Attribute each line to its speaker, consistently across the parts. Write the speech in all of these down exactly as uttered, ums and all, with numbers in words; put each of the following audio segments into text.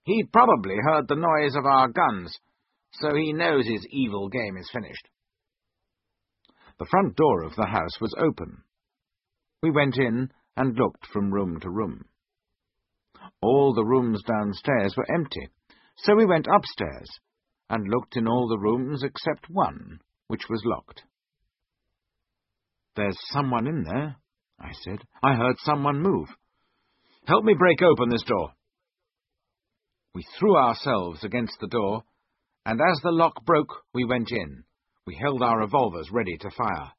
Speaker 1: He probably heard the noise of our guns, so he knows his evil game is finished. The front door of the house was open. We went in and looked from room to room. All the rooms downstairs were empty, so we went upstairs and looked in all the rooms except one, which was locked. "There's someone in there," I said. "I heard someone move. Help me break open this door." We threw ourselves against the door, and as the lock broke, we went in. We held our revolvers ready to fire.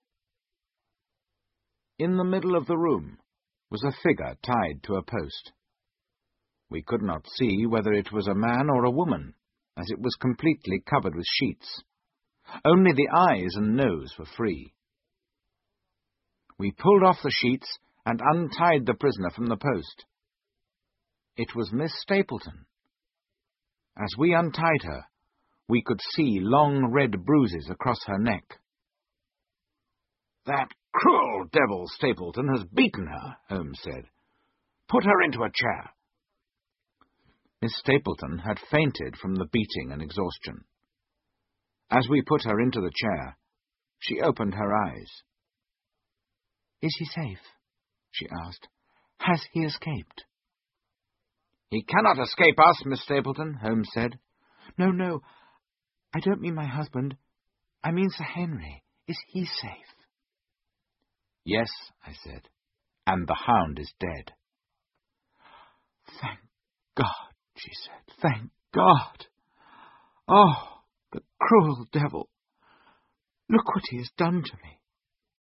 Speaker 1: In the middle of the room was a figure tied to a post. We could not see whether it was a man or a woman, as it was completely covered with sheets. Only the eyes and nose were free. We pulled off the sheets and untied the prisoner from the post. It was Miss Stapleton. As we untied her, we could see long red bruises across her neck. "That cruel devil Stapleton has beaten her," Holmes said. "Put her into a chair." Miss Stapleton had fainted from the beating and exhaustion. As we put her into the chair, she opened her eyes. "Is he safe?" she asked. "Has he escaped?" "He cannot escape us, Miss Stapleton," Holmes said. "No, no, I don't mean my husband. I mean Sir Henry. Is he safe?" "Yes," I said, "and the hound is dead." "Thank God," she said. "Thank God. Oh, the cruel devil. Look what he has done to me."